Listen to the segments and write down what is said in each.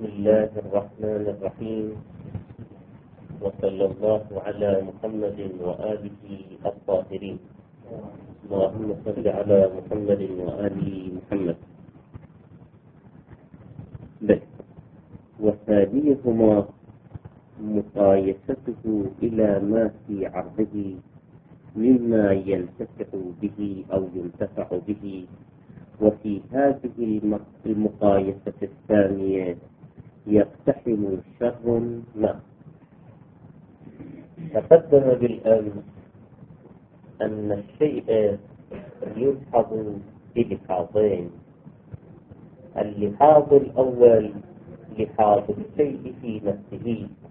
بسم الله الرحمن الرحيم، وصلى الله على محمد وآله الطاهرين. اللهم صل على محمد وآل محمد. وثانيهما مقايسته إلى ما في عرضه مما ينتفع به أو ينتفع به. وفي هذه المقايسة الثانية يقتحم شر ما. تقدم بالأمس أن الشيء يلحظ بلحاظين: اللحاظ الأول لحاظ الشيء في نفسه،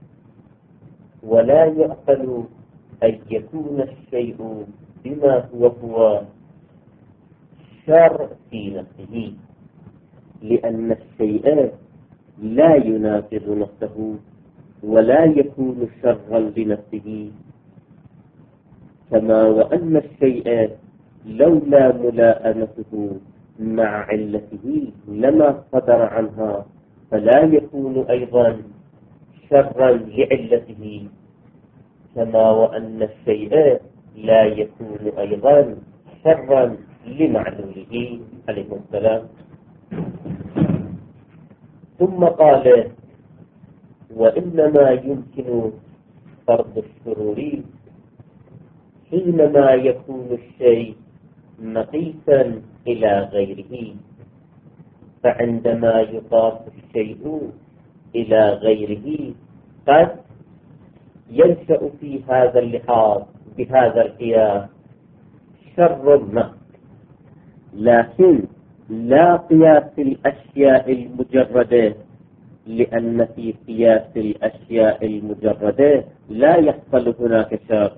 ولا يعقل أن يكون الشيء بما هو شر في نفسه، لأن الشيء لا يناقض نفسه ولا يكون شرا لنفسه، كما وأن الشيء لولا ملائمته مع علته لما صدر عنها، فلا يكون أيضا شرا لعلته، كما وأن الشيء لا يكون أيضا شرا لمعلوله عليه السلام. ثم قال: وإنما يمكن فرض الشرور حينما يكون الشيء مقيسا إلى غيره، فعندما يضاف الشيء إلى غيره قد ينشأ في هذا اللحاظ بهذا القياس شر ما، لكن لا قياس الأشياء المجردة، لأن في قياس الأشياء المجردة لا يحصل هناك شر،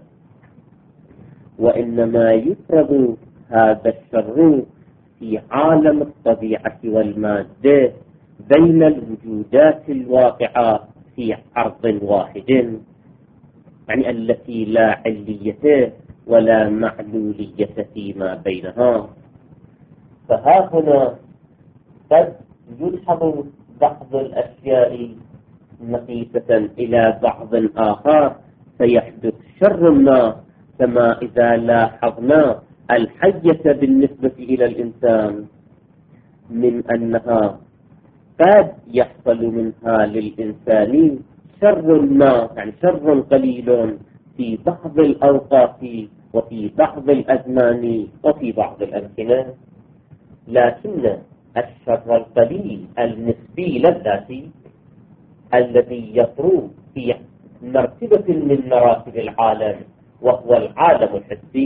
وإنما يفرض هذا الشر في عالم الطبيعة والمادة بين الوجودات الواقعة في عرض واحد، يعني التي لا علية ولا معلولية فيما بينها. فها هنا قد يلحظ بعض الأشياء مقيسة إلى بعض آخر فيحدث شر ما، كما إذا لاحظنا الحية بالنسبة إلى الإنسان من أنها قد يحصل منها للإنسان شر ما، يعني شر قليل في بعض الأوقات وفي بعض الأزمان وفي بعض الأمكنة، لكن الشر القليل النسبي للذاتي الذي يطرو في مرتبة من مراتب العالم وهو العالم الحسي،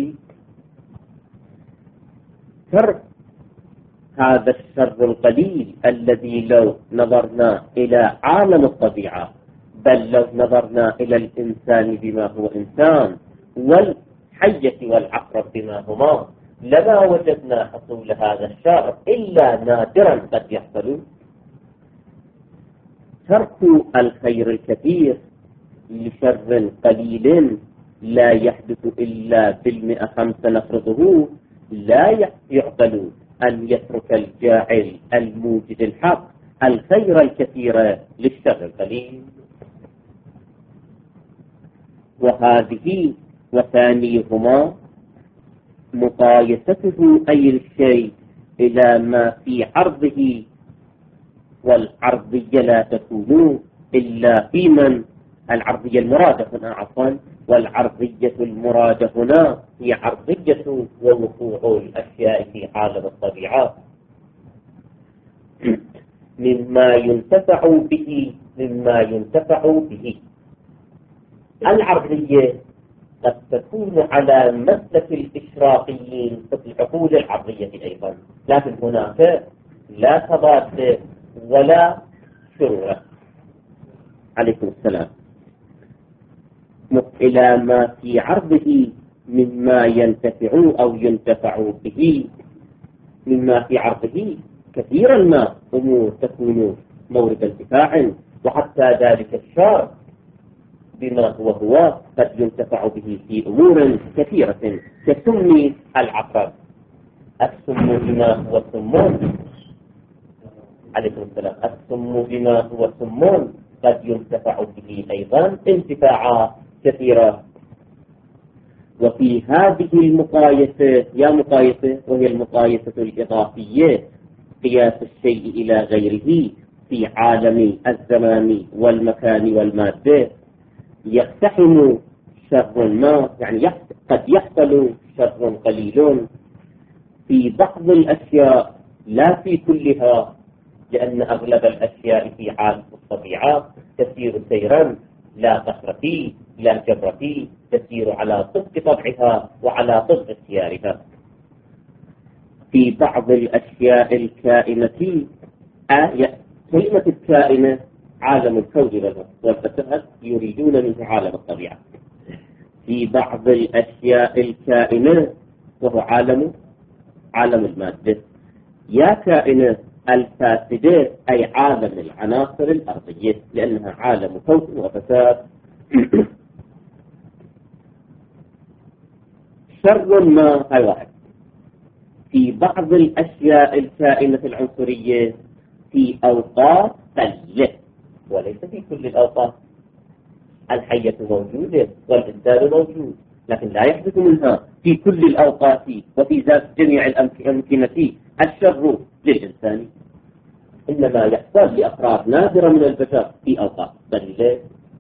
هذا الشر القليل الذي لو نظرنا إلى عالم الطبيعة، بل لو نظرنا إلى الإنسان بما هو إنسان والحية والعقرب بما هما، لما وجدنا حصول هذا الشر إلا نادرا قد يحصل. ترك الخير الكثير لشر قليل لا يحدث إلا بالمئة خمسة نفرضه، لا يعقل أن يترك الجاعل الموجد الحق الخير الكثير للشر القليل. وهذه وثانيهما مقايسته أي الشيء إلى ما في عرضه، والعرضية لا تكون إلا في من العرضية المرادة هنا عفوا، والعرضية المرادة هنا هي عرضية ووقوع الأشياء في عالم الطبيعة مما ينتفع به. العرضية قد تكون على مسلك الإشراقيين في العقول العرضية أيضا، لكن هناك لا تضاد ولا شرور. عليكم السلام. إلى ما في عرضه مما ينتفع أو ينتفع به، مما في عرضه كثيرا ما أمور تكون مورد انتفاع، وحتى ذلك الشر بما هو قد ينتفع به في أمور كثيرة، كسم العقرب. السم بما هو سم عليه السلام السم بما هو سم قد ينتفع به أيضا انتفاعات كثيرة. وفي هذه المقايسة وهي المقايسة الإضافية قياس الشيء إلى غيره في عالم الزمان والمكان والمادة يقتحم شر ما، يعني قد يحصل شر قليل في بعض الأشياء لا في كلها، لأن أغلب الأشياء في عالم الطبيعة تسير سيرا لا قصر فيه لا جبر فيه، تسير على طبق طبعها وعلى طبق اختيارها. في بعض الأشياء الكائنة كلمة الكائنة عالم الكون والفلسفة يريدون منه عالم الطبيعة. في بعض الأشياء الكائنة وهو عالم المادة، يا كائنة الفاسدة أي عالم العناصر الأرضية، لأنها عالم كون وفساد. شر ما هاي واحد. في بعض الأشياء الكائنة العنصرية في أوقات قليلة وليس في كل الأوقات. الحية موجودة والإنسان موجود، لكن لا يحدث منها في كل الأوقات وفي جميع الأمكنة الشر للإنسان، إنما يحصل لأفراد نادرة من البشر في أوقات قليلة.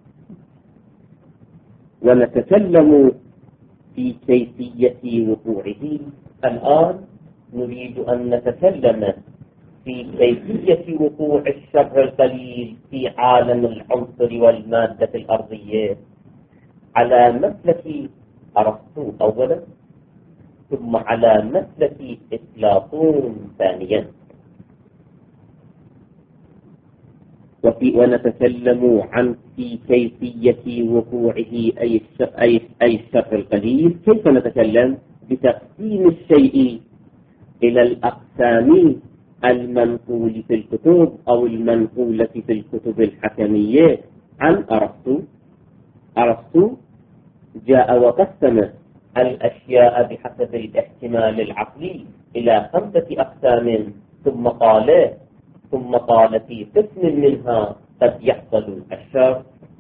ونتكلم في كيفية وقوعه. الآن نريد أن نتكلم في كيفية وقوع الشر القليل في عالم العنصر والمادة الأرضية على مسلك أرسطو أولا، ثم على مسلك أفلاطون ثانيا. ونتكلم عن في كيفية وقوعه أي الشر القليل. كيف نتكلم؟ بتقسيم الشيء إلى الأقسام المنقول في الكتب أو المنقولة في الكتب الحكمية عن أرسطو. أرسطو جاء وقسم الأشياء بحسب الاحتمال العقلي إلى 5 أقسام، ثم قال في قسم منها قد يحصل الشر.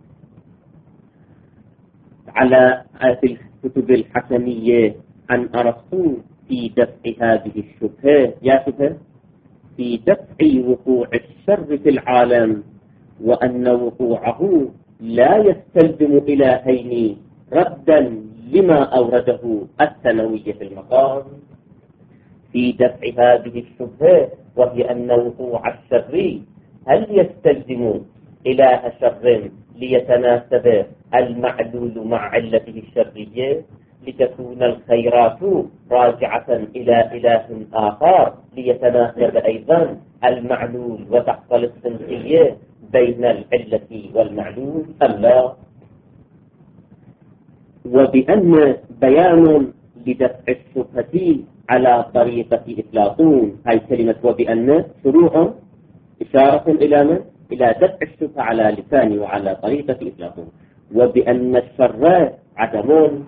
على الكتب الحكمية عن أرسطو في دفع هذه الشبهة، في دفع وقوع الشر في العالم، وأن وقوعه لا يستلزم إلهين ردا لما أورده الثانوية في المقام. في دفع هذه الشبهة وهي أن وقوع الشر هل يستلزم إله شر ليتناسب المعلول مع علته الشرية، لتكون الخيرات راجعة إلى إله آخر ليتناسب أيضا المعلول وتحصل السنخية بين العلة والمعلول أم لا؟ وبأن بيان لدفع الشبهة على طريقة أفلاطون، هاي كلمة وبأن شروع إشارة إلى من؟ إلى دفع الشبهة على لسان وعلى طريقة أفلاطون. وبأن الشر عدم،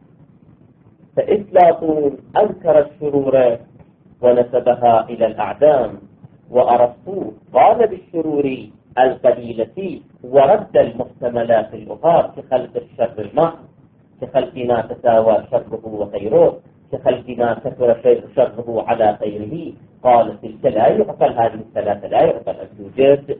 فأفلاطون أنكر الشرور ونسبها إلى الأعدام، وأرسطو قال بالشرور القليلة ورد المحتملات الأخرى كخلق الشر المحض، كخلق ما تساوى شره وخيره، كخلق ما كثر شره على خيره. قال تلك لا يعقل، هذه الثلاثة لا يعقل أن توجد.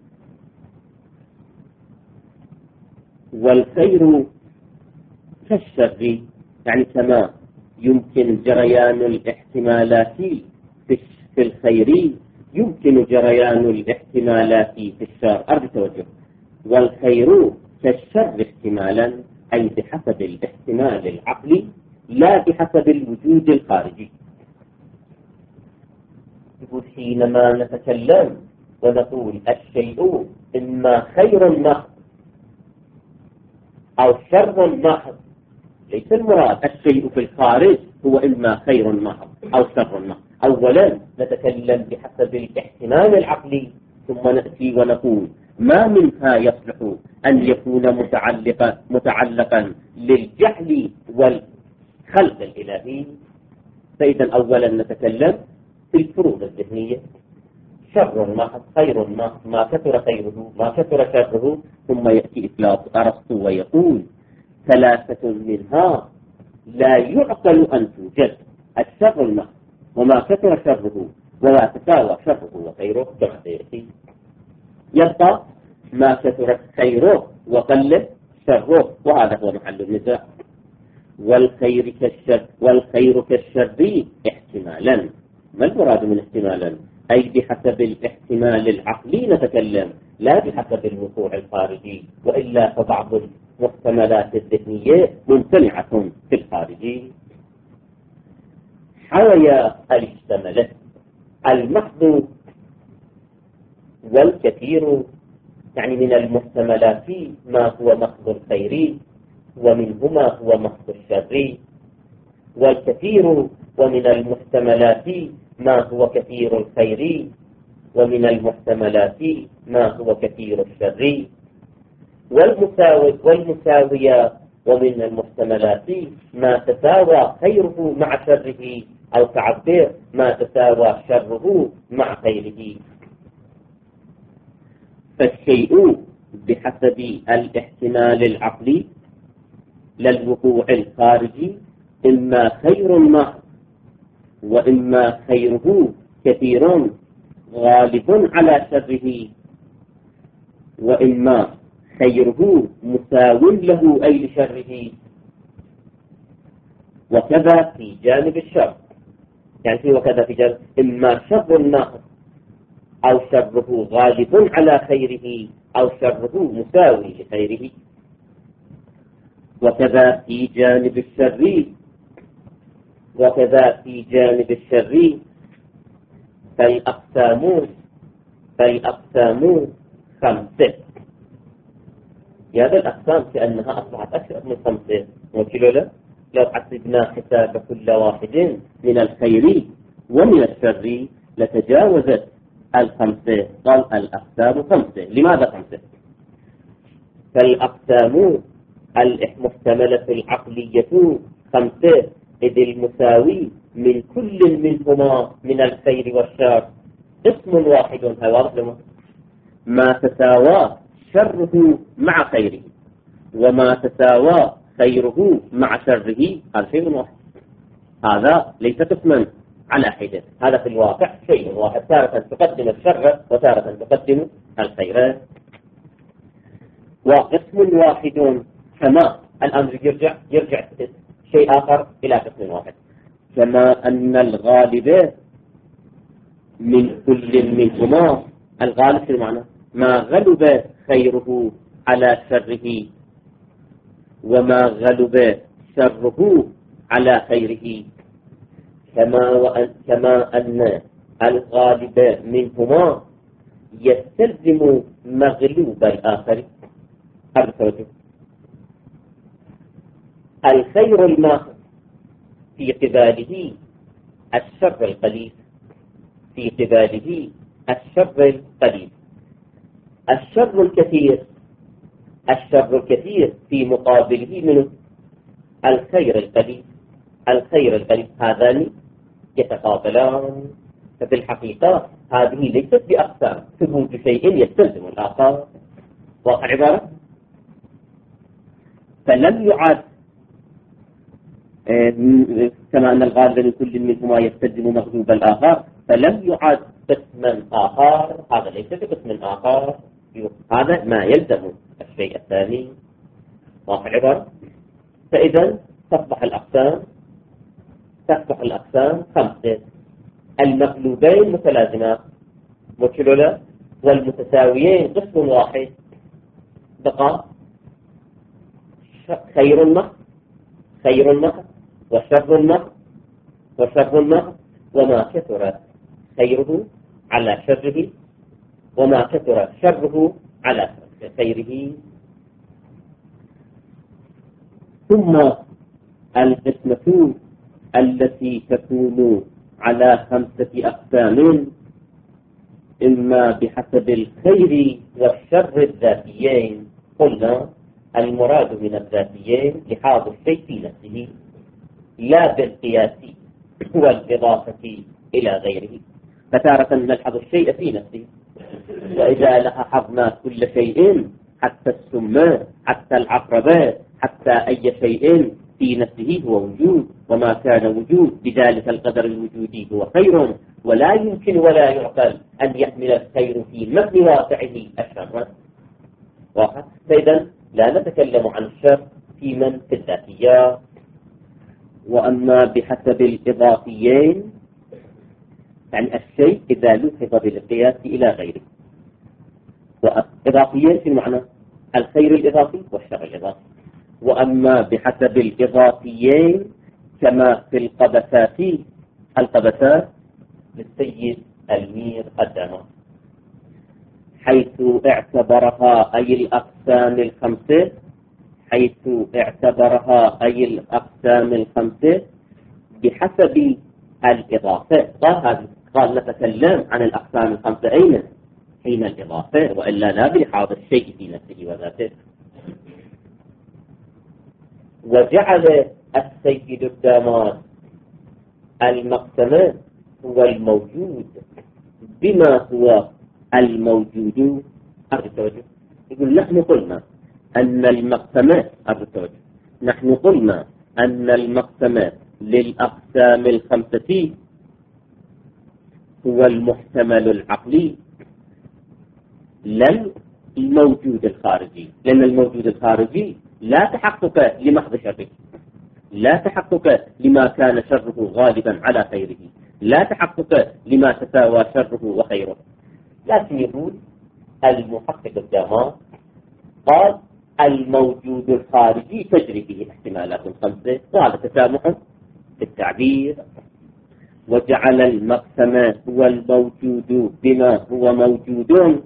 والخير كالشر، يعني كما يمكن جريان الاحتمالات في الخير يمكن جريان الاحتمالات في الشر. أرض توجه. والخير كالشر احتمالا، أي بحسب الاحتمال العقلي لا بحسب الوجود الخارجي. حينما نتكلم ونقول الشيء إما خير محض أو شر محض، ليس المراد الشيء في الخارج هو إما خير محض أو شر محض. أولا نتكلم بحسب الاحتمال العقلي، ثم نأتي ونقول ما منها يصلح أن يكون متعلقا للجهل والخلق الإلهي. فإذا أولا نتكلم في الفروض الذهنية. شر محض، خير محض، ما كثر خيره ما كثر شره. ثم يأتي أرسطو ويقول ثلاثة منها لا يعقل أن توجد: الشر المحض، وما كثر شره، ولا تساوى شره وخيره كما سيأتي. يبقى ما كثرت خيره وقل شره، وهذا هو محل النزاع. والخير كالشر احتمالا. ما المراد من احتمالا؟ أي بحسب الاحتمال العقلي نتكلم، لا بحسب الوقوع الخارجي، وإلا فبعض المحتملات الذهنية ممتنعة في الخارجي. حويا اشتملت المحض والكثير، يعني من المحتملات ما هو محض الخير، ومنهما هو محض الشر. والكثير ومن المحتملات ما هو كثير الخير، ومن المحتملات ما هو كثير الشر. والمساوية ومن المحتملات ما تساوى خيره مع شره، أو تعبير ما تساوى شره مع خيره. فالشيء بحسب الاحتمال العقلي للوقوع الخارجي إما خير محض، وإما خيره كثير غالب على شره، وإما خيره مساو له أي لشره. وكذا في جانب الشر، يعني وكذا في جانب إما شر محض أو شره غالب على خيره، أو شره مساوي لخيره. وكذا في جانب الشر، وكذا في جانب الشر فالأقسام خمسة. هذا الأقسام كأنها أصبحت أكثر من خمسة، لو حسبنا حساب كل واحد من الخير ومن الشر لتجاوزت الخمسة. قال الأقسام خمسة. لماذا خمسة؟ فالأقسام المحتملة العقلية خمسة، إذ المساوي من كل منهما من الخير والشر اسم واحد هو ما تساوى شره مع خيره، وما تساوى خيره مع شره هذا شيء واحد. هذا ليس قسما على حدة، هذا في الواقع شيء واحد، تارة تقدم الشر وتارة تقدم الخير. وقسم واحد كما الأمر يرجع شيء آخر إلى قسم واحد، كما أن الغالب من كل منهما، الغالب في المعنى ما غلب خيره على شره، وما غلب شره على خيره. كما أن الغالب منهما يستلزم مغلوب الآخر. الخير الماخذ في قباله الشر القليل، في قباله الشر القليل. الشر الكثير في مقابله منه الخير القليل. الخير القليل هذان يتقابلان. ففي الحقيقة هذه ليست بأقسام، ثبوت شيء يستلزم الآخر. واضح عبارة؟ فلم يعد كما أن الغالب من كل منهما يستلزم مغلوب الآخر، فلم يعد قسما آخر. هذا ليس بقسم آخر، هذا ما يلزم الشيء الثاني. واضح عبارة؟ فإذا تصبح الأقسام خمسة: المغلوبين متلازمان مكلولة، والمتساويين قسم واحد. بقى خير محض وشر محض، وما كثر خيره على شره، وما كثر شره على خيره. ثم القسمة التي تكون على خمسة أقسام: إما بحسب الخير والشر الذاتيين. قلنا المراد من الذاتيين لحاظ الشيء في نفسه، لا بالقياس والإضافة إلى غيره. فتارة نلحظ الشيء في نفسه، وإذا لاحظنا كل شيء حتى السماء حتى العقربات حتى أي شيء في نفسه هو وجود، وما كان وجود بذلك القدر الوجودي هو خير، ولا يمكن ولا يعقل أن يحمل الخير في مثل واقعه الشر. واحد. فإذا لا نتكلم عن الشر في من في الذاتيات. وأما بحسب الإضافيين، يعني الشيء إذا لحظ بالقياس إلى غيره. وإضافيين في المعنى الخير الإضافي والشر الإضافي. وأما بحسب الإضافيين كما في القبسات للسيد المير الدمار، حيث اعتبرها أي الأقسام الخمسة، بحسب الإضافة. قال نتكلم عن الأقسام الخمسة أين؟ حين الإضافة، وإلا لا بلحاظ الشيء في نفسه وذاته. وجعل السيد الدمار المقسمات هو الموجود بما هو الموجود. التوجه يقول نحن قلنا أن المقسمات للأقسام الخمسة هو المحتمل العقلي لا الموجود الخارجي، لأن الموجود الخارجي لا تحقق لمحض شره، لا تحقق لما كان شره غالبا على خيره، لا تحقق لما تساوى شره وخيره. لكن يقول المحقق الدمار قال الموجود الخارجي تجري فيه احتمالات خمسة، وهذا تسامح في التعبير. وجعل المقسم هو الموجود بما هو موجود.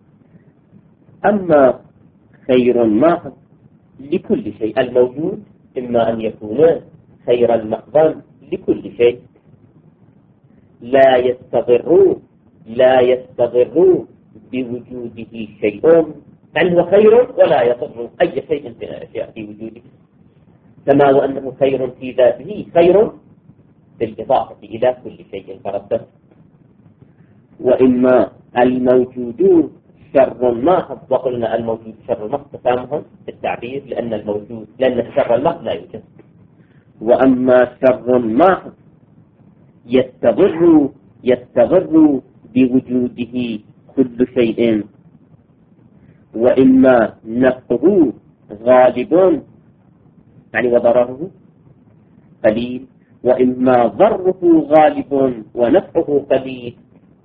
أما خير محض لكل شيء، الموجود إما أن يكون خيرا محضا لكل شيء، لا يستضر بوجوده شيء، يعني هو خير ولا يضر أي شيء من الأشياء في وجوده، كما وأنه خير في ذاته خير بالإضافة إلى كل شيء فرده. وإما الموجود شر محض، وقلنا الموجود شر محض تسامح في التعبير، لأن الشر المحض لا يوجد. وأما شر محض يستضر بوجوده كل شيء، وإما نفعه غالب يعني وضرره قليل، وإما ضره غالب ونفعه قليل،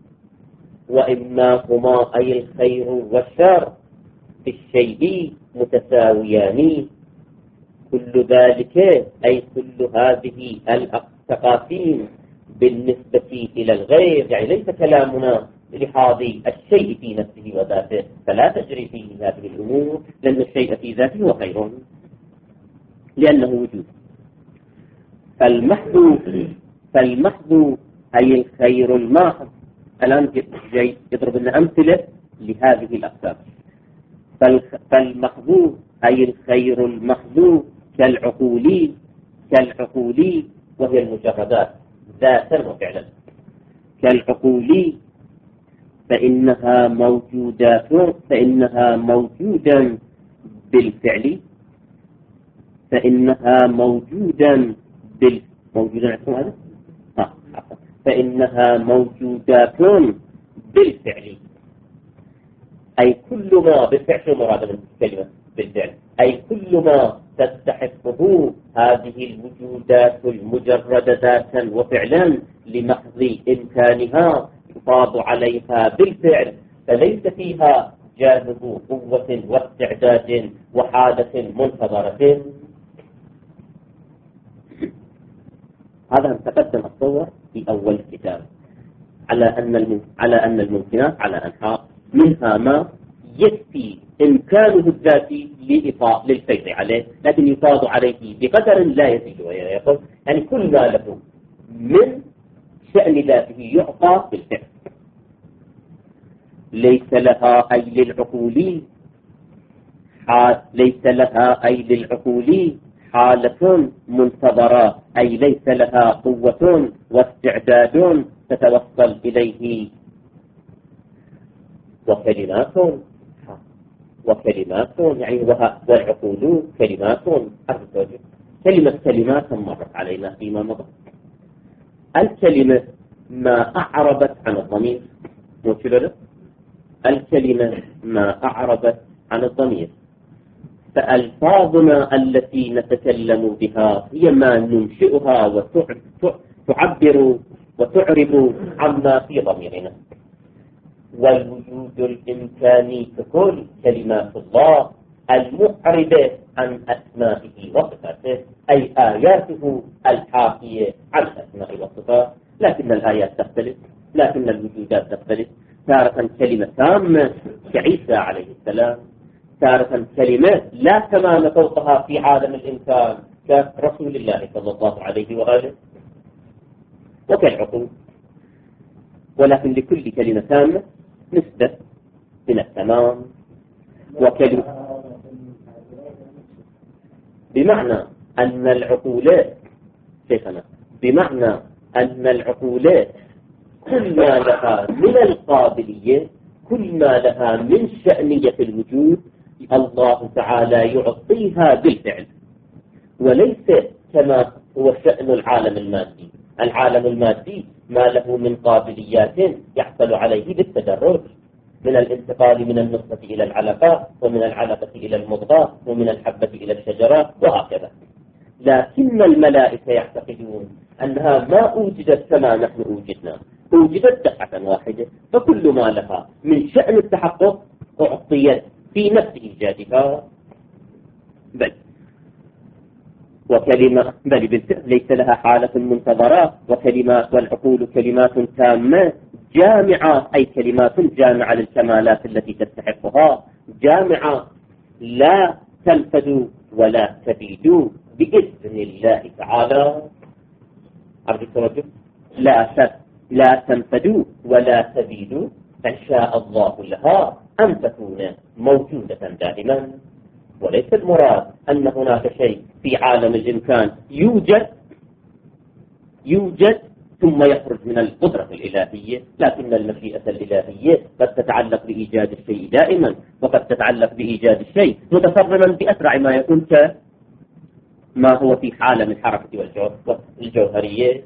وإما هما أي الخير والشر في الشيء متساويان. كل ذلك أي كل هذه التقاسيم بالنسبة إلى الغير، يعني ليس كلامنا لحاظ الشيء في نفسه وذاته، فلا تجري فيه هذه الأمور، لأن الشيء في ذاته هو خير لأنه وجود. فالمحض أي الخير الماحض. الآن جاي يضرب لنا أمثلة لهذه الأقسام. فالمحض أي الخير المحض كالعقولي وهي المجردات ذاتا وفعلا. كالعقولي فإنها موجودا بالفعل، فإنها موجودات بالفعل، أي كل ما بالفعل مراد من كلمة بالفعل، أي كل ما تستحقه هذه الوجودات المجردة ذاتا وفعلا لمحض إمكانها يفاض عليها بالفعل، فليس فيها جانب قوة واستعداد وحادث منتظرة. هذا تقدم الصور في أول الكتاب على أن الممكنات على أنحاء، منها ما يكفي إمكانه الذاتي للسيطرة عليه، لكن يفاض عليه بقدر لا يزيد ويقل، يعني كل ما له من شأن ذاته يعطى بالفعل. ليس لها أي للعقول حالة منتظرة، أي ليس لها قوة واستعداد تتوصل إليه. وكلمات يعني والعقول كلمات. كلمة كلمات مرت علينا فيما مضى. الكلمة ما أعربت عن الضمير، الكلمة ما أعربت عن الضمير، فألفاظنا التي نتكلم بها هي ما ننشئها وتعبر وتعرب عما في ضميرنا. والوجود الإمكاني ككل كلمات الله المعربة عن أسمائه وصفاته، أي آياته الحاكية عن الأسماء والصفات. لكن الآيات تختلف، لكن الوجودات تختلف. تارة كلمة تامة كعيسى عليه السلام، تارة كلمة لا كمال فوقها في عالم الإنسان كرسول الله صلى الله عليه وآله وكالعقول. ولكن لكل كلمة تامة نسبة من التمام. وكلمة بمعنى أن العقولات شيخنا، بمعنى أن العقولات كل ما لها من القابلية، كل ما لها من شأنية الوجود، الله تعالى يعطيها بالفعل، وليس كما هو شأن العالم المادي. العالم المادي ما له من قابليات يحصل عليه بالتدرج، من الانتقال من النطفة إلى العلقة، ومن العلقة إلى المضغة، ومن الحبة إلى الشجرة، وهكذا. لكن الملائكة يعتقدون أنها ما أوجدت كما نحن أوجدنا، أوجدت دفعة واحدة، فكل ما لها من شأن التحقق أعطيت في نفس إيجادها. بل بالفعل ليس لها حالة منتظرة. وكلمات والعقول كلمات تامة جامعة، أي كلمات جامعة للكمالات التي تستحقها، جامعة لا تنفد ولا تبيد بإذن الله تعالى. لا تنفد ولا تبيد، إن شاء الله لها أن تكون موجودة دائما. وليس المراد أن هناك شيء في عالم الإمكان يوجد ثم يخرج من القدرة الإلهية، لكن المشيئة الإلهية قد تتعلق بإيجاد الشيء دائما، وقد تتعلق بإيجاد الشيء متفرما بأسرع ما يكون ما هو في عالم الحركة والجوهرية.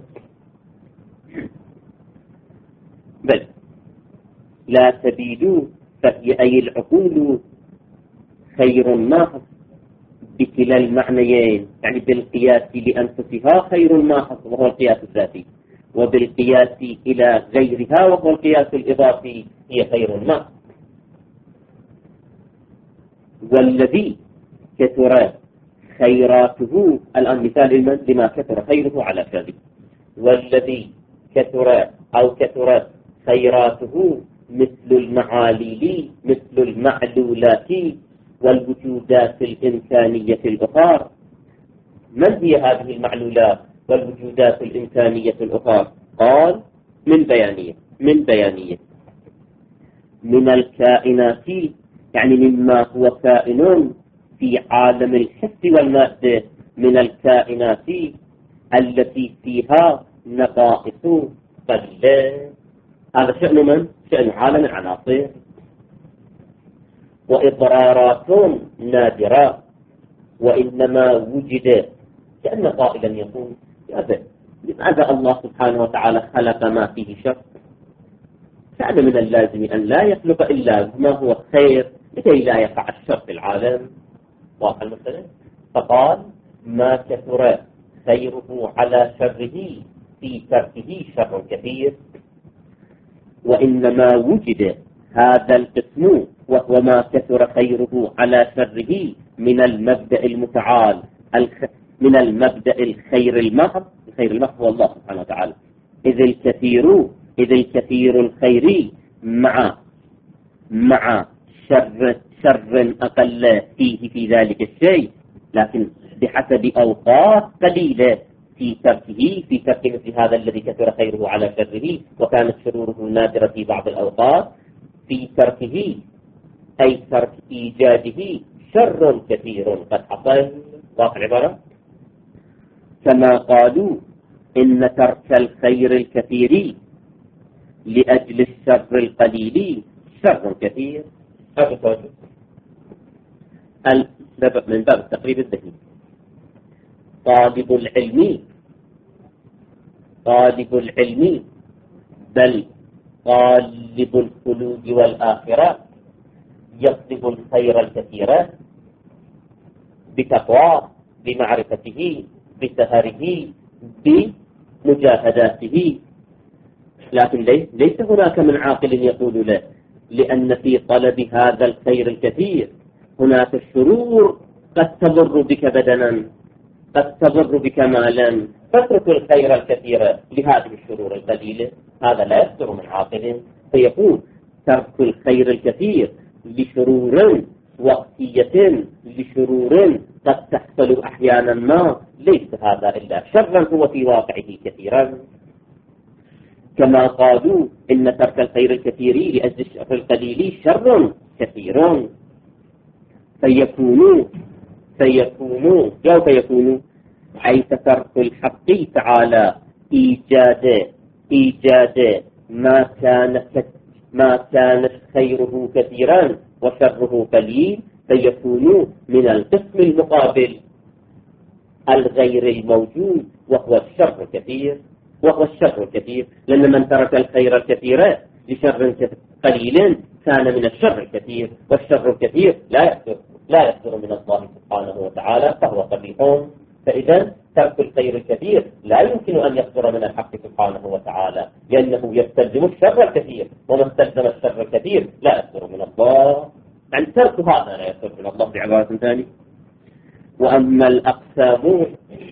بل لا تبيدوا، فهي أي العقول خير محض بكلا المعنيين، يعني بالقياس لأنفسها خير محض وهو القياس الذاتي، وبالقياس إلى غيرها وهو القياس الإضافي هي خير محض. والذي كثر خيراته، الآن مثال لما كثر خيره على شره. والذي كثر أو كثرت خيراته مثل المعاليل، مثل المعلولات والوجودات الإمكانية الأخرى. من هي هذه المعلولات والوجودات الإمكانية الأخرى؟ قال من بيانية من الكائنات، يعني مما هو كائن في عالم الحس والمادة، من الكائنات التي فيها نقائص قلة. هذا شأن من؟ شأن عالم العناصر. وإضرارات نادرة، وإنما وجد، كأن قائلا يقول لماذا الله سبحانه وتعالى خلق ما فيه شر؟ كان من اللازم أن لا يخلق إلا ما هو خير لكي لا يقع الشر في العالم. واضح المسألة؟ فقال ما كثر خيره على شره في تركه شر كثير. وإنما وجد هذا القسم وهو ما كثر خيره على شره من المبدأ المتعال، من المبدأ الخير المحض. الخير المحض هو الله سبحانه وتعالى. إذ الكثير الخير مع شر أقل فيه في ذلك الشيء، لكن بحسب أوقات قليلة في ترك مثل هذا الذي كثر خيره على شره، وكانت شروره نادرة في بعض الأوقات، في تركه أي ترك إيجاده شر كثير قد حصل. واضح العبارة؟ كما قالوا إن ترك الخير الكثير لأجل الشر القليل شر كثير. من باب التقريب الذهني. طالب العلم بل طالب الخلود والآخرة يطلب الخير الكثير بتقواه، بمعرفته، بسهره، بمجاهداته. لكن ليس هناك من عاقل يقول له لأن في طلب هذا الخير الكثير هناك الشرور قد تضر بك بدنا، قد تضر بك مالا، فاترك الخير الكثير لهذه الشرور القليلة. هذا لا يصدر من عاقل. فيقول ترك الخير الكثير لشرور وقتية، لشرور قد تحصل أحيانا ما، ليس هذا إلا شرا هو في واقعه كثيرا. كما قالوا إن ترك الخير الكثير لأجل الشر القليل شر كثير. فيكونوا حيث ترك الحق تعالى إيجاد ما كان خيره كثيرا وشره قليل، فيكون من القسم المقابل الغير الموجود وهو الشر الكثير. لأن من ترك الخير الكثير لشر قليل كان من الشر الكثير، والشر الكثير لا يصدر من الله سبحانه وتعالى فهو قبيح. فإذا ترك الخير الكثير لا يمكن أن يصدر من الحق سبحانه وتعالى، لأنه يستلزم الشر الكثير، وما استلزم الشر الكثير لا يصدر من الله. يعني ترك هذا لا يصدر من الله بعبارة ثانية. وأما الأقسام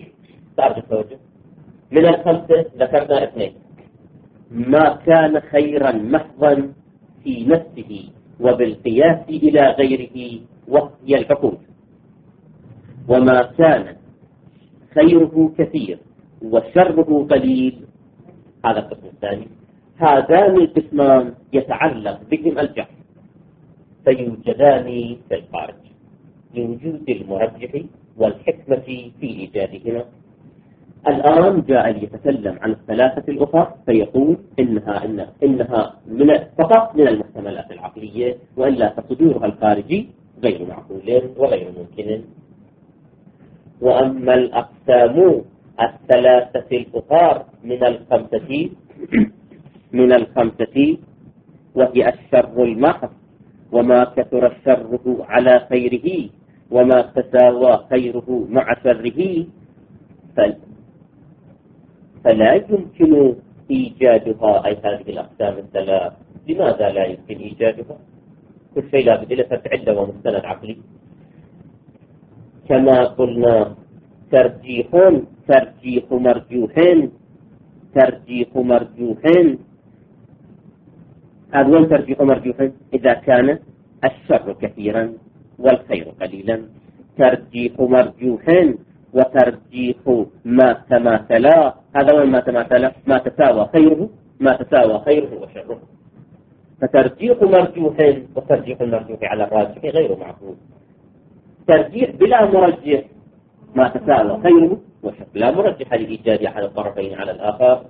من الخمسة ذكرنا اثنين: ما كان خيرا محضا في نفسه وبالقياس إلى غيره وهي الحقوق، وما كان خيره كثير وشره قليل، هذا القسم الثاني. هذان القسمان يتعلق بهم الجهل، فيوجدان في الخارج لوجود المرجح والحكمة في إيجادهما. الآن جاء ليتكلم عن الثلاثة الأخرى، فيقول إنها فقط من المحتملات العقلية، وإلا فصدورها الخارجي غير معقول وغير ممكن. وأما الأقسام الثلاثة الأخرى من الخمسة وهي الشر المحض، وما كثر شره على خيره، وما تساوى خيره مع شره، فلا يمكن إيجادها. أي هذه الأقسام الثلاث لماذا لا يمكن إيجادها؟ كل شيء لا بد له فتعلة ومستند عقلي. كما قلنا ترجيح مرجوح. هذا وين ترجيح مرجوح؟ إذا كان الشر كثيرا والخير قليلا. ترجيح مرجوح وترجيح ما تماثلا. هذا وين ما تماثلا؟ ما تساوى خيره وشره. فترجيح مرجوح وترجيح المرجوح على الراجح غير معقول. ترجيح بلا مرجح ما تساوى خيره وشره، لا مرجح لإيجاد أحد الطرفين على الآخر.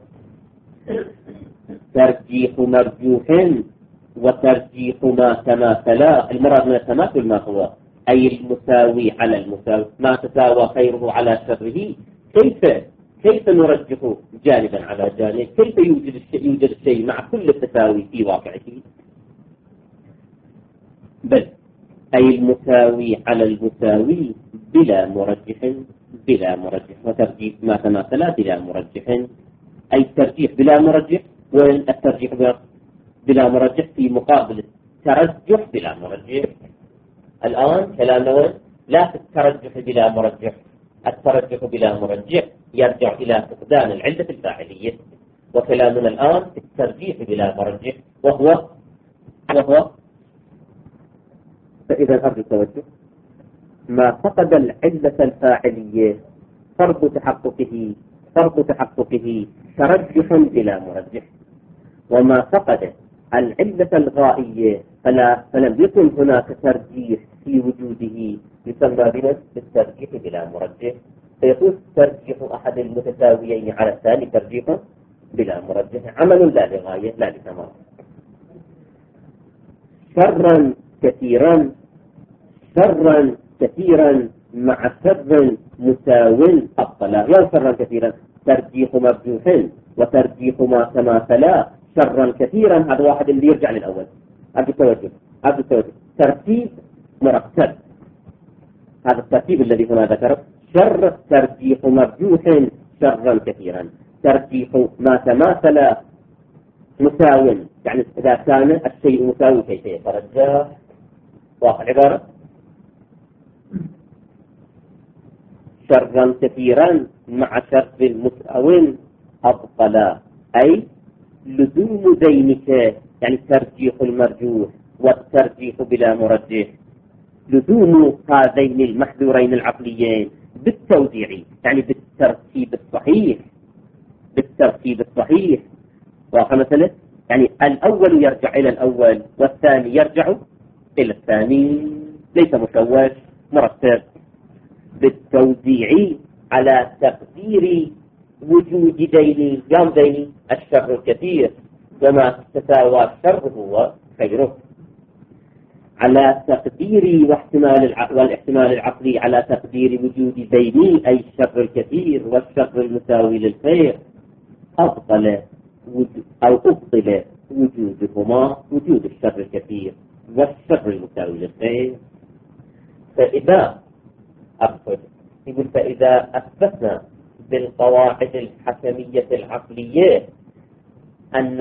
ترجيح مرجوح وترجيح ما تماثلا. المراد من التماثل ما هو؟ أي المساوي على المساوي. ما تساوى خيره على شره، كيف نرجح جانبا على جانب؟ كيف يوجد الشيء مع كل التساوي في واقعه؟ بل أي المساوي على المساوي بلا مرجح. وترجيح ما تماثلا بلا مرجح. أي الترجيح بلا مرجح، والترجيح بلا مرجح في مقابل الترجح بلا مرجح. الآن كلامنا لا في الترجح بلا مرجح. الترجح بلا مرجح يرجع إلى فقدان العلة الفاعلية، وكلامنا الآن في الترجيح بلا مرجح وهو فإذا أرجو التوجه. ما فقد العلة الفاعلية فرض تحققه ترجح بلا مرجح، وما فقد العلة الغائية فلم يكن هناك ترجيح في وجوده، يسمى بالترجيح بلا مرجح. فيكون ترجيح أحد المتساويين على الثاني ترجيح بلا مرجح، عمل لا لغاية لا لثمرة. شرا كثيرا، شرا كثيرا مع شر مساو أبطلا. يعني شرا كثيرا ترجيح مرجوح وترجيح ما تماثلا. شرا كثيرا هذا واحد اللي يرجع للأول. هذا التوجه ترتيب مرتب، هذا الترتيب الذي هنا ذكر. شر ترجيح مرجوح شرا كثيرا، ترجيح ما تماثل مساو، يعني إذا كان الشيء مساوي كيف يترجح. واضح العبارة؟ شرا كثيرا مع شر مساو أبطلا، أي لزوم ذينك، يعني ترجيح المرجوح والترجيح بلا مرجح، لزوم هذين المحذورين العقليين بالتوزيع، يعني بالترتيب الصحيح، بالترتيب الصحيح. واضح مثلا؟ يعني الأول يرجع إلى الأول والثاني يرجع إلى الثاني، ليس مشوش، مرتب بالتوزيع على تقدير وجود دين جامدين الشر الكثير، وما تساوى الشر هو خيره، على تقدير والاحتمال العقلي على تقدير وجود دين أي الشر الكثير والشر المساوي للخير. أبطل وجودهما، وجود الشر الكثير والشر المساوي للخير. فإذا أثبتنا بالقواعد الحكمية العقلية أن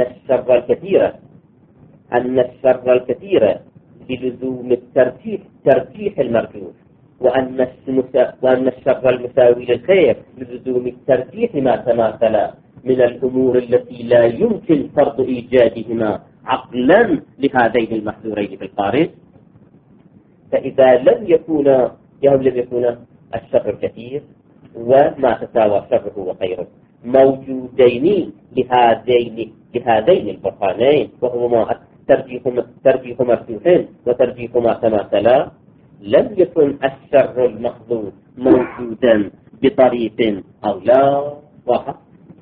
الشر الكثير بلزوم ترجيح المرجوح، وأن الشر المساوي للخير بلزوم الترجيح ما تماثل من الأمور التي لا يمكن فرض إيجادهما عقلا لهذين المحذورين في الخارج. فإذا لم يكون الشر الكثير وما تساوى شره وخيره موجودين لهذين البرهانين، وهما ترجيح مرجوح وترجيح ما تماثلا، لم يكن الشر المحظوظ موجودا بطريق أو لا. واحد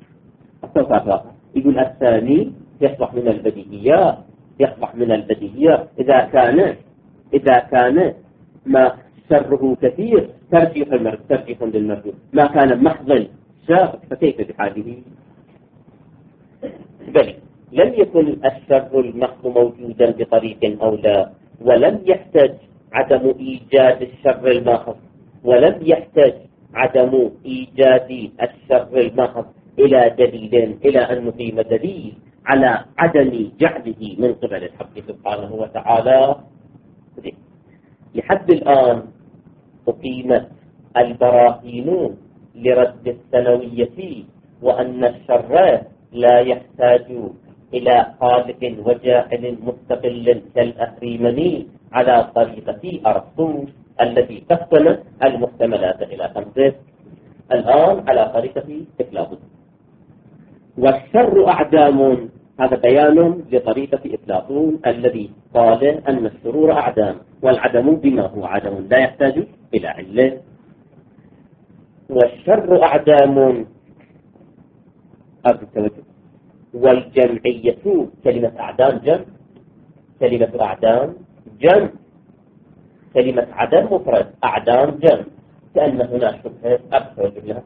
يقول الثاني يصبح من البديهيات، إذا كان ما شره كثير ترجيح للمرجوح، ما كان محض شر فكيف بحاله؟ بل لم يكن الشر المحض موجودا بطريق أو لا، ولم يحتاج عدم إيجاد الشر المحض إلى دليل، إلى أن نقيم دليل على عدم جعله من قبل الحق سبحانه وتعالى. لحد الآن أقيمت البراهين لرد الثانوية، وأن الشر لا يحتاج إلى خالق وجاعل مستقل كالأهريمني على طريقة أرسطو التي تقسم المحتملات إلى 5، الآن على طريقة أفلاطون. والشر أعدام، هذا بيان لطريقة أفلاطون الذي قال أن الشرور أعدام، والعدم بما هو عدم لا يحتاج إلى علة. والشر أعدام والجمعية، كلمة أعدام جمع، كلمة عدم مفرد، أعدام جمع، كأن هنا شبهة أكثر لها.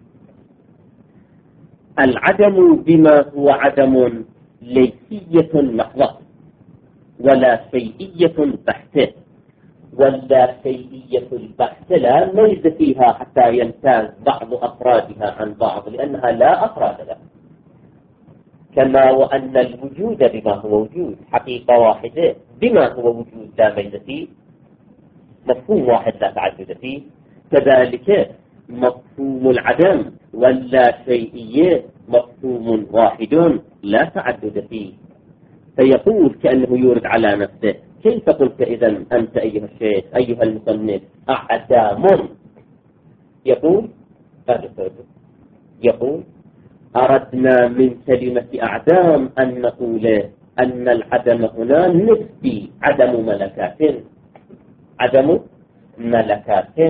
العدم بما هو عدم ليسية محضة ولا شيئية بحتة، ولا شيئية البحتة لا ميز فيها حتى يمتاز بعض أفرادها عن بعض، لأنها لا أفراد لها. كما وأن الوجود بما هو وجود حقيقة واحدة، بما هو وجود لا ميز فيه، مفهوم واحد لا تعدد فيه، كذلك مفهوم العدم ولا شيئية مفهوم واحد لا تعدد فيه. فيقول كأنه يورد على نفسه: كيف قلت إذن أنت أيها الشيخ أيها المصنف أعدام؟ يقول أردنا من كلمة أعدام أن نقول أن العدم هنا نسبي، عدم ملكات،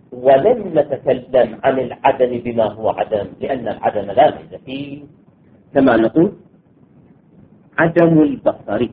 ولم نتكلم عن العدم بما هو عدم، لأن العدم لا ميز فيه. كما نقول عدم البصر،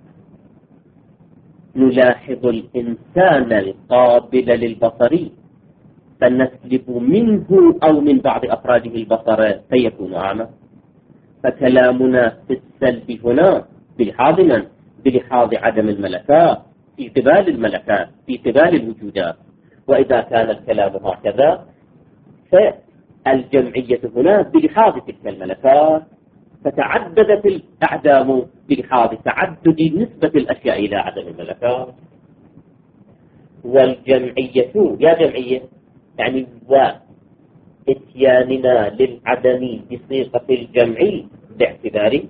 نلاحظ الإنسان القابل للبصر فنسلب منه أو من بعض أفراده البصر فيكون أعمى. فكلامنا في السلب هنا بلحاظ من؟ بلحاظ عدم الملكات في قبال الملكات في قبال الوجودات. وإذا كان الكلام هكذا فالجمعية هنا بلحاظ تلك الملكات، فتعددت الأعدام بلحاظ تعدد نسبة الأشياء إلى عدم الملكات. والجمعية يا جمعية يعني وإتياننا للعدم بصيغة الجمع باعتبار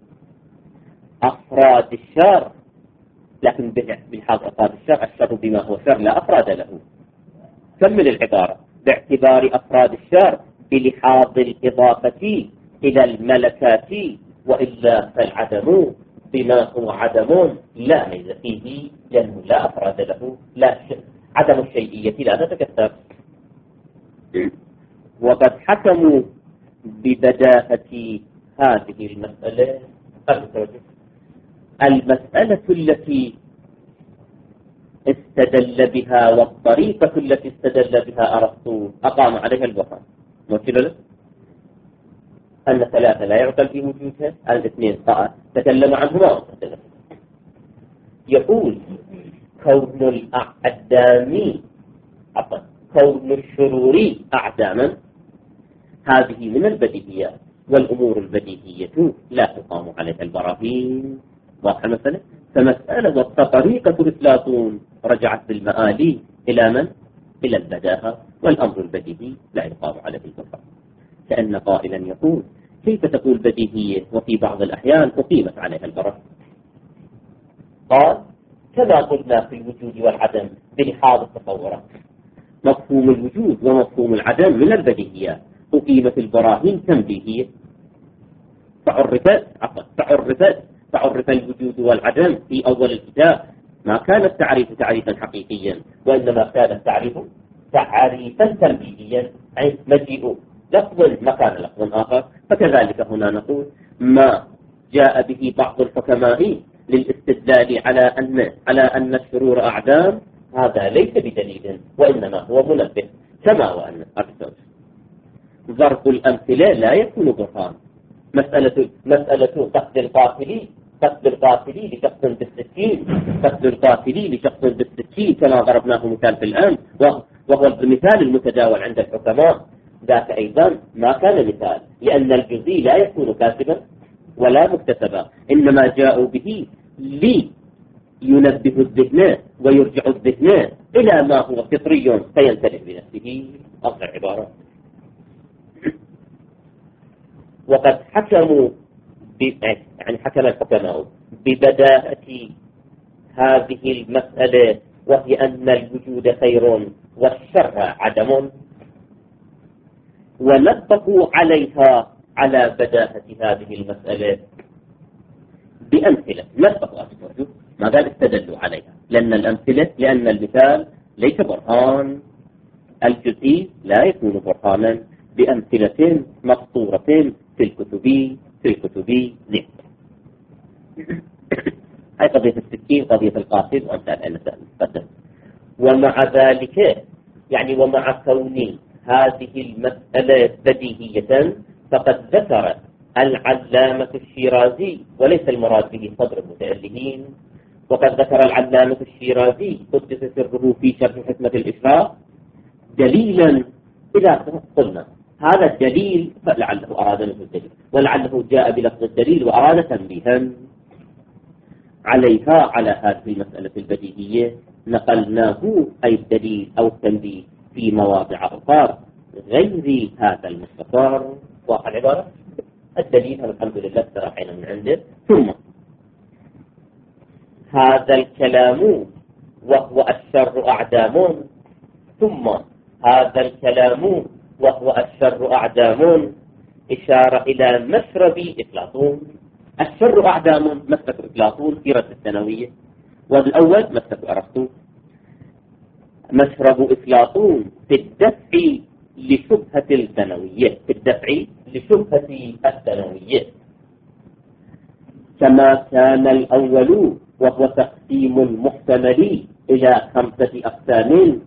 أفراد الشر، لكن بلحاظ أفراد الشر الشر بما هو شر لا أفراد له. كمل العبارة باعتبار أفراد الشر بلحاظ الإضافة إلى الملكات، وإلا فالعدم بما هو عدم لا ميز فيه لأنه لا أفراد له، لا عدم الشيئية لا تتكثر. وقد حكموا ببداهة هذه المسألة التي استدل بها والطريقة التي استدل بها أرسطو أقام عليها البرهان. موكل له أن ثلاثة لا يعقل في وجودها، الاثنين تكلم عنهما. يقول كون الأعدام كون الشرور أعداما هذه من البديهيات، والأمور البديهية لا تقام عليها البراهين. واضحة المسألة؟ فمسألة وطريقة أفلاطون رجعت بالمآل إلى من؟ إلى البداهة، والأمر البديهي لا يقام عليه البراهين. كأن قائلا يقول كيف تقول بديهية وفي بعض الأحيان أقيمت عليها البراهين؟ قال كما قلنا في الوجود والعدم بلحاظ التصورات، مفهوم الوجود ومفهوم العدم من البديهيات، أقيمت البراهين تنبيهية فعرف الوجود والعدم في أول الكتاب. ما كان التعريف تعريفا حقيقيا، وإنما كان التعريف تعريفا تنبيهيا، أي مجيء لفظ مكان لفظ آخر. فكذلك هنا نقول ما جاء به بعض الحكماء للاستدلال على أن الشرور أعدام هذا ليس بدليل، وإنما هو منبه. كما وأن ضرب الأمثلة لا يكون برهان. مسألة قتل القاتل لشخص بالسكين، قتل القاتل لشخص بالسكين كما ضربناه مثال في الآن، وهو المثال المتداول عند الحكماء، ذاك أيضا ما كان مثال، لأن الجزئي لا يكون كاسبا ولا مكتسبا، إنما جاءوا به لينبه الذهن ويرجع الذهن إلى ما هو فطري فينتبه بنفسه. أصل العبارة. وقد حكموا حكم الحكماء ببداهة هذه المسألة، وهي أن الوجود خير والشر عدم، ونطبقوا عليها على بداهة هذه المسألة بأمثلة. نطبقوا أسفل ما قال استدلوا عليها، لأن المثال ليس برهان، الجزئي لا يكون برهانا، بأمثلة مسطورة في الكتب ذكر. هاي قضية السكين، قضية القاتل، وأمثال المسائل. ومع ذلك ومع كون هذه المسألة بديهية، فقد ذكر العلامة الشيرازي، وليس المراد به صدر المتألهين، وقد ذكر العلامة الشيرازي قدس سره في شرح حكمة الإشراق دليلا إذا قلنا هذا الدليل فلعله أراد منه الدليل، ولعله جاء بلفظ الدليل وأراد تنبيها عليها على هذه المسألة البديهية. نقلناه أي الدليل أو التنبيه في مواضع أخرى غير هذا المستطار. واقع العبارة الدليل الحمد لله استراحينا من عنده. ثم هذا الكلام وهو الشر أعدام، ثم هذا الكلام وهو الشر أعدام إشارة إلى مشرب أفلاطون. الشر أعدام مسلك أفلاطون في رد الثانوية، والأول مسلك أرسطو. مشرب أفلاطون في الدفع لشبهة الثانوية، كما كان الأول وهو تقسيم محتمل إلى 5 أقسام.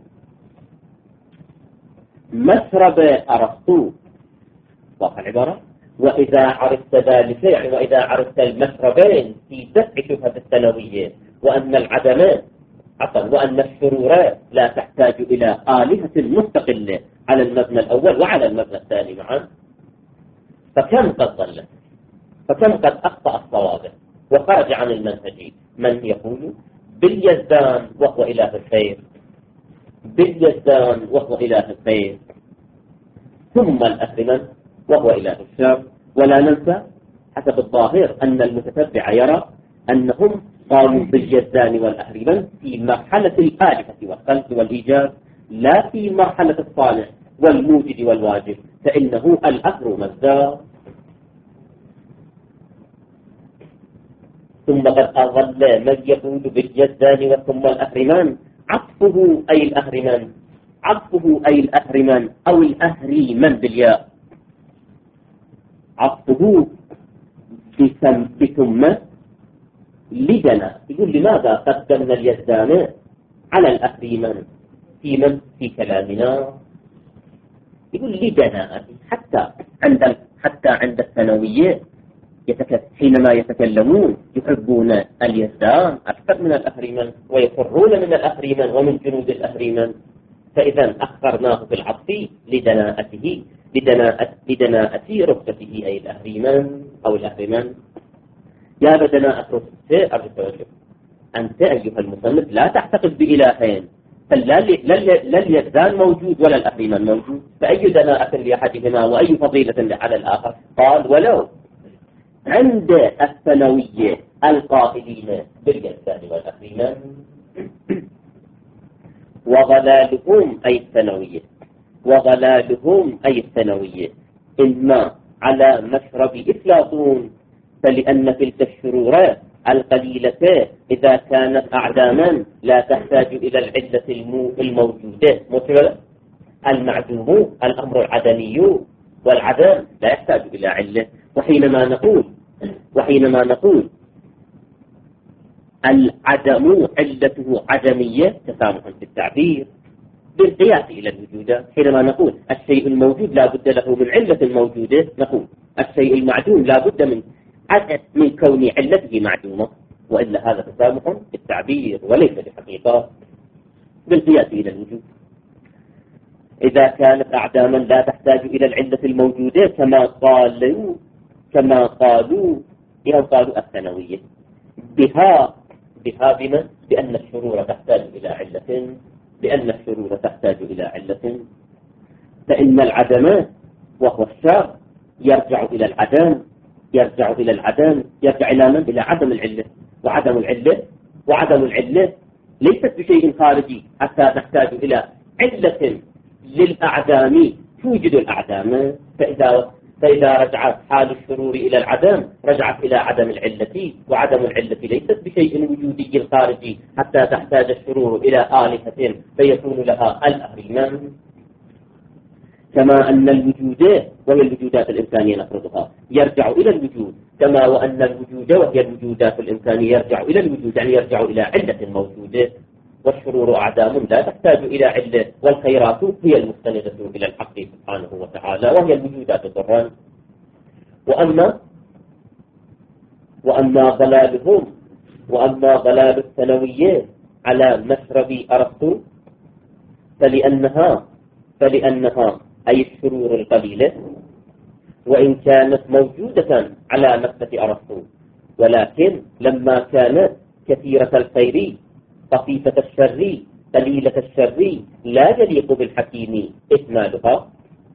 مسرب أرسطو واقع العبارة. وإذا عرفت ذلك يعني وإذا عرفت المسربين في دفع شبهة الثانوية وأن العدمات وأن الشرورات لا تحتاج إلى آلهة مستقلة على المبنى الأول وعلى المبنى الثاني معا، فكم قد ضل، فكم قد أخطأ الصواب وخرج عن المنهج من يقول باليزدان وهو إله الخير، باليزدان وهو إله الخير، ثم الأهرمن وهو إله الشر. ولا ننسى حسب الظاهر أن المتتبع يرى أنهم قالوا باليزدان والأهرمن في مرحلة الآلهة والخلق والإيجاد، لا في مرحلة الصانع والموجد والواجب، فإنه الأمر مصدر. ثم قد أظل من يقول باليزدان وثم الأهرمن عطفه أي الأهرمن، عطفه أي الأهرمن أو الأهريمن بالياء، عطفه بثم لدنا. يقول لماذا قدمنا اليزدان على الأهريمن في كلامنا؟ يقول لدنا حتى عند الثانوية حينما يتكلمون يحبون اليزدان أكثر من الأهريمن ويفرون من الأهريمن ومن جنود الأهريمن، فإذا أخرناه بالعطف لدناءته لدناءة رتبته أي الأهريمن أو الأهريمن. يا بدناءة رتبته أرجو التوجه، أنت أيها المصنف لا تعتقد بإلهين، لا اليزدان موجود ولا الأهريمن موجود، فأي دناءة لأحدهما وأي فضيلة على الآخر؟ قال ولو عند الثانوية القائلين باليزدان والأهريمن وغلالهم أي الثانوية، وغلالهم أي الثانوية إما على مشرب إفلاطون، فلأن تلك الشرورات القليلة إذا كانت أعداما لا تحتاج إلى العلة الموجودة، مثل المعدوم الأمر العدمي والعدم لا يحتاج إلى علة. وحينما نقول العدم علته عدمية تسامحا في التعبير بالقياس إلى الوجودات. حينما نقول الشيء الموجود لا بد له من علة موجودة، نقول الشيء المعدوم لا بد من كون علته معدومة، وإلا هذا تسامح في التعبير وليس بحقيقة بالقياس إلى الوجود. إذا كانت أعداما لا تحتاج إلى العلة الموجودة كما قالوا الثانوية بها بما بأن الشرور تحتاج إلى علة، فإن العدم وهو الشر يرجع إلى العدم، يرجع إلى من؟ إلى عدم العلة، وعدم العلة ليست بشيء خارجي حتى نحتاج إلى علة للأعدام توجد الأعدام. فإذا رجعت حال الشرور إلى العدم رجعت إلى عدم العلة، وعدم العلة ليست بشيء وجودي خارجي حتى تحتاج الشرور إلى آلهة فيكون لها الأهريمان. كما أن الوجود وهي الوجودات الإنسانية نفرضها يرجع إلى الوجود، كما وأن الوجود وهي الوجودات الإنسانية يرجع إلى الوجود، يعني يرجع إلى علة موجودة. والشرور أعدام لا تحتاج إلى علة، والخيرات هي المستندة إلى الحق سبحانه وتعالى وهي الوجودات ضرا. وأما ضلال الثانوية على مشرب أرسطو فلأنها أي الشرور القليلة وإن كانت موجودة على مكتة أرسطو، ولكن لما كانت كثيرة الخير خفيفة الشر قليلة الشر لا يليق بالحكيم إكمالها.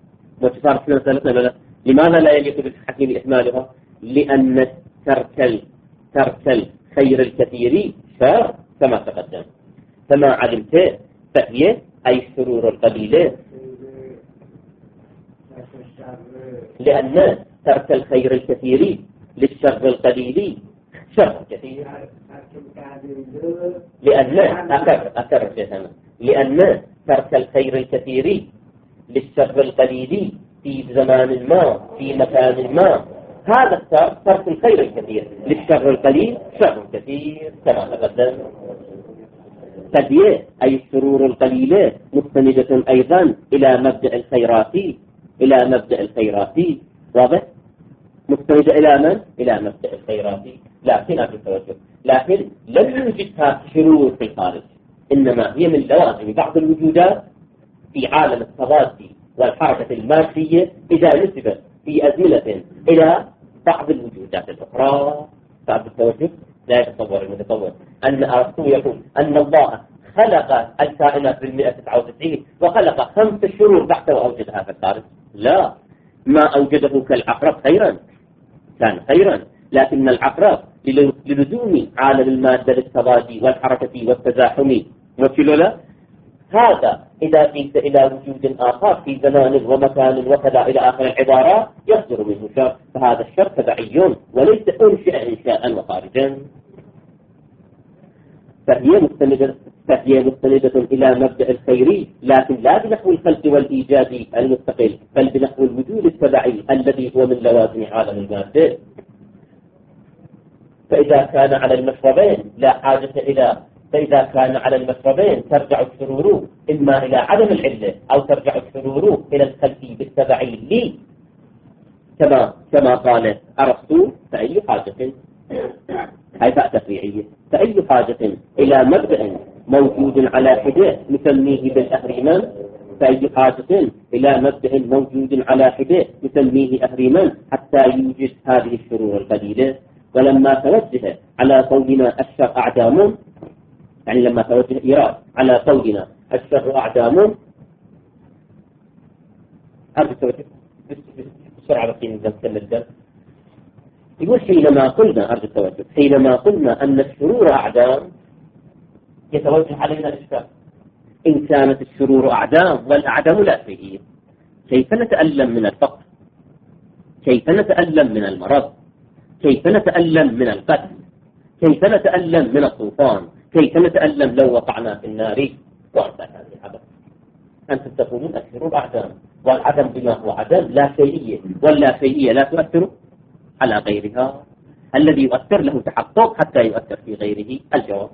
لماذا لا يليق بالحكيم إكمالها؟ لأن ترك الخير الكثير شر كما تقدم، كما علمت، فهي أي الشرور القليلة، لأن ترك الخير الكثير للشر القليل شر كثير. لأن ترك الخير الكثير للشر القليل في زمان ما في مكان ما هذا الشر ترك الخير الكثير، للشر القليل شر كثير كما تقدم. تدية أي الشرور القليلة مستندة أيضا إلى مبدأ الخيراتي، إلى مبدأ الخيراتي، واضح؟ مستندة إلى من؟ إلى مبدأ الخيراتي، لكن هذا التوجه، لكن لم يوجدها شرور في الخارج، إنما هي من لوازم بعض الوجودات في عالم التضاد والحركة المادية إذا نسبت في أزمنة إلى بعض الوجودات الأخرى. بعض التوجه لا يتصور المتصور أن أرسطو يقول أن الله خلق الكائنات بال199 وخلق 5 شرور تحت وأوجدها في الخارج. لا، ما أوجده كالعقرب خيرا كان خيرا، لكن العقرب للزوم عالم المادة للتضاد والحركة والتزاحم وكلا هذا إذا قيس إلى وجود آخر في زمان ومكان وكذا إلى آخر العبارات يصدر منه شر، فهذا الشر تبعي وليس أنشئ إنشاء وخارجا. فهي مستندة إلى مبدأ الخيري، لكن لا بنحو الخلق والإيجاد المستقل، بل بنحو الوجود التبعي الذي هو من لوازم عالم المادة. فإذا كان على المشربين لا حاجة إلى فإذا كان على المشربين ترجع الشرور إما إلى عدم العلة أو ترجع الشرور إلى الخلق بالتبعي لي كما قال أرسطو، فأي حاجة هاي تفريعية، فأي حاجة إلى مبدأ موجود على حدة نسميه بالأهريمان، فأي حاجة إلى مبدأ موجود على حدة نسميه أهريمان حتى يوجد هذه الشرور القليلة. ولما توجه على قولنا الشر أعدام، يعني لما توجه إيراد على قولنا الشر أعدام، أرجو التوجه بسرعة بقين نزل الدرس. يقول حينما قلنا أرجو التوجه، حينما قلنا أن الشرور أعدام يتوجه علينا إشكال. إن كانت الشرور أعدام والأعدام لا شيء، كيف نتألم من الفقر؟ كيف نتألم من المرض؟ كيف نتألم من القتل؟ كيف نتألم من الطوفان؟ كيف نتألم لو وقعنا في النار؟ وأنتهى هذه الحدث. أنتم تقولون الشرور أعدام، والعدم بما هو عدم لا شيئية، واللا شيئية لا تؤثر على غيرها. الذي يؤثر له تحقق حتى يؤثر في غيره. الجواب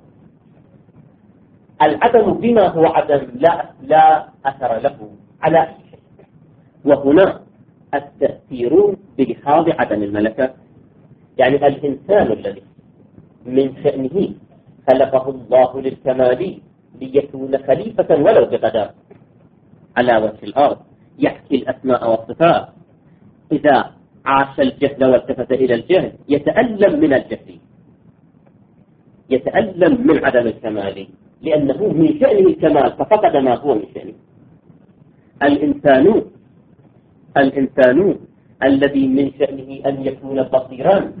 العدم بما هو عدم لا أثر له على أي شيء. وهنا التأثير بلحاظ عدم الملكة، يعني الإنسان الذي من شأنه خلقه الله للكمال ليكون خليفة ولو بقدر على وجه الأرض يحكي الأسماء والصفات، إذا عاش الجهل والتفت إلى الجهل يتألم من الجهل، يتألم من عدم الكمال، لأنه من شأنه الكمال ففقد ما هو من شأنه. الإنسان الذي من شأنه أن يكون بصيرا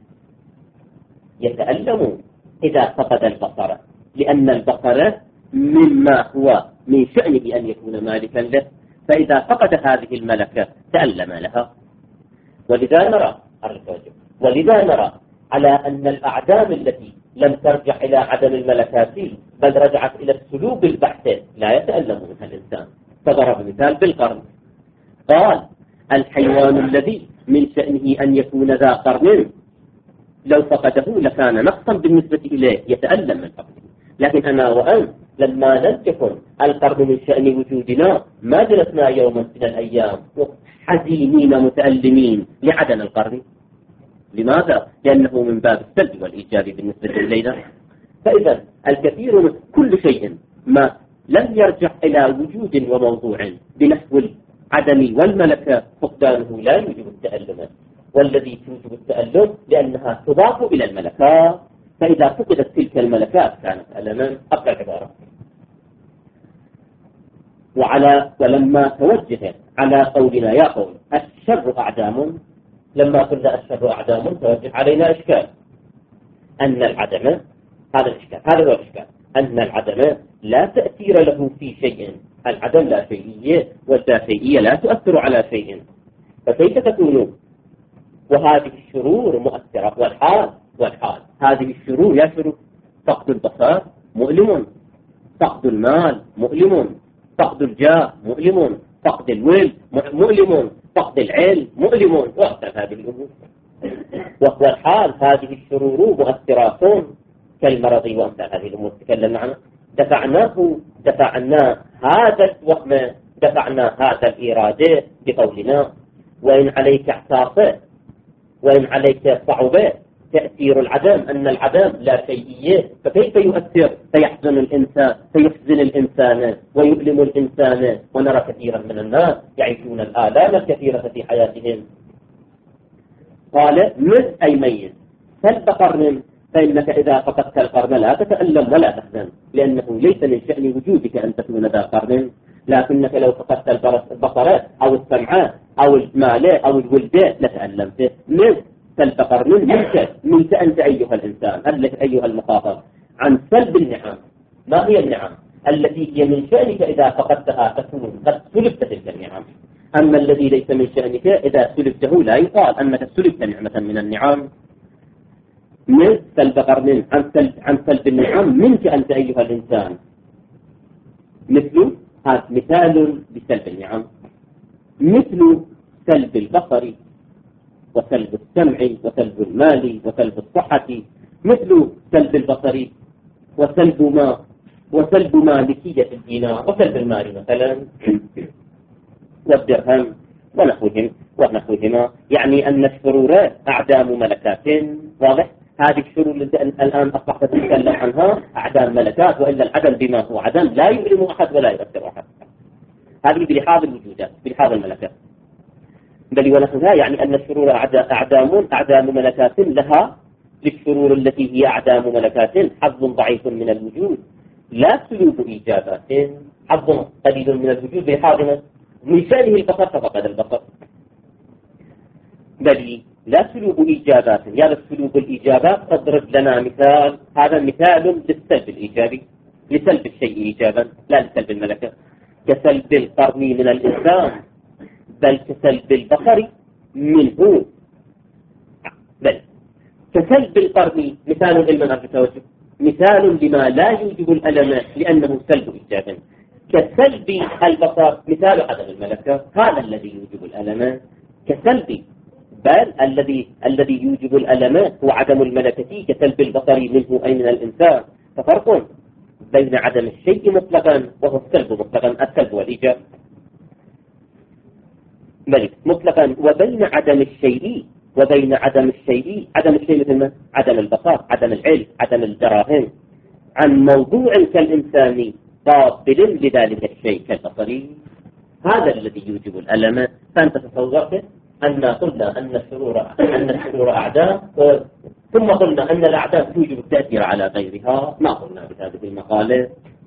يتألم إذا فقد البصر، لأن البصر مما هو من شأنه أن يكون مالكا له، فإذا فقد هذه الملكة تألم لها. ولذا نرى على أن الأعدام التي لم ترجع إلى عدم الملكات بل رجعت إلى السلوك البحث لا يتألم منها الإنسان. فضرب مثال بالقرن، قال الحيوان الذي من شأنه أن يكون ذا قرن لو فقده لكان نقصا بالنسبة إليه يتألم من فقده. لكن أنا وأنت لما لم يكن القرن من شأن وجودنا ما جلسنا يوما من الأيام حزينين متألمين لعدم القرن. لماذا؟ لأنه من باب السلب والإيجاب بالنسبة إلينا. فإذا الكثير من كل شيء ما لم يرجع إلى وجود وموضوع بنحو العدم والملكة فقدانه لا يوجب التألم، والذي توجب التألم لأنها تضاف إلى الملكات، فإذا فقدت تلك الملكات كانت ألما. أقرأ العبارة. ولما توجه على قولنا يا قول الشر أعدام، لما قلنا الشر أعدام توجه علينا إشكال أن العدم، هذا الإشكال، هذا هو الإشكال، أن العدم لا تأثير له في شيء. العدم لا شيئية، واللا شيئية لا تؤثر على شيء، فكيف تكون وهذه الشرور مؤثرة؟ والحال هذه الشرور يا شرور، فقد البصر مؤلم، فقد المال مؤلم، فقد الجاه مؤلم، فقد الولد مؤلم، فقد العلم مؤلم، وأكثر هذه الأمور. وهو الحال هذه الشرور مؤثرات كالمرض وأمثال هذه الأمور تكلمنا عنها. دفعنا هذا الوهم، دفعنا هذا الإرادة بقولنا وإن عليك احساسه وإن عليك صعوبة تأثير العدم، أن العدم لا شيئية، فكيف يؤثر؟ فيحزن الإنسان ويؤلم الإنسان، ونرى كثيرا من الناس يعيشون الآلام الكثيرة في حياتهم. قال مذ أي ميز سلب قرن، فإنك إذا فقدت القرن لا تتألم ولا تحزن، لأنه ليس من شأن وجودك أن تكون ذا قرن، لكنك لو فقدت البصر أو السمع أو المال أو الولد لتألمت. مذ سلب قرن منك أنت أيها الإنسان، أيها المخاطب، عن سلب النعم. ما هي النعم؟ التي هي من شأنك إذا فقدتها تكون قد سلبت تلك النعم. أما الذي ليس من شأنك إذا سلبته لا يقال أنك سلبت نعمة من النعم. من سلب قرن عن سلب النعم منك أنت أيها الإنسان، هذا مثال بسلب النعم، مثل سلب البصر وسلب السمع وسلب المال وسلب الصحة، مثل سلب البصر وسلب مالكية الدينار وسلب المال مثلا والدرهم ونحوهما. يعني أن الشرور أعدام ملكات. واضح؟ هذه الشرور التي الآن أصبحت تتكلم عنها أعدام ملكات، وإلا العدم بما هو عدم لا يؤلم أحد ولا يؤثر أحد. هذه بلحاظ الوجودات، بلحاظ الملكات. بل ونحوها، يعني أن الشرور أعدام ملكات لها للشرور التي هي أعدام ملكات حظ ضعيف من الوجود، لا سلوب إيجابات، حظ قليل من الوجود بحاضنة من شأنه البصر فقد البصر، بل لا سلوب إيجابات. يا السلوب الإيجابات تضرب لنا مثال، هذا مثال للسلب الإيجابي، لسلب الشيء إيجابا لا لسلب الملكة، كسلب القرن من الإنسان، بل كسلب البصر منه، بل كسلب القرن مثال لمن أرجو توجه، مثال لما لا يوجب الألم لأنه سلب إيجاب. كسلب البصر مثال عدم الملكة، هذا الذي يوجب الألم كسلب، بل الذي يوجب الألم هو عدم الملكة كسلب البصر منه أي من الإنسان. ففرق بين عدم الشيء مطلقا وهو السلب مطلقا، السلب والإيجاب مطلقا، وبين عدم الشيء عدم الشيء مثل عدم البصر، عدم العلم، عدم الدراهم، عن موضوع كالإنسان قابل لذلك الشيء كالبصر، هذا الذي يوجب الألم. فأنت تصورت أن قلنا أن الشرور أعداء، ثم قلنا أن الأعداء توجب التأثير على غيرها، ما قلنا بهذه المقالة.